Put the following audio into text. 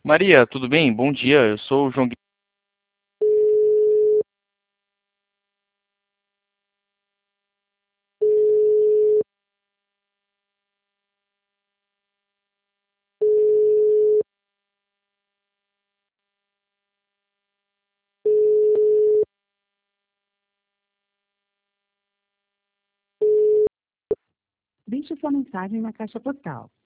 Maria, tudo bem? Bom dia, eu sou o João. Deixe sua mensagem na caixa postal.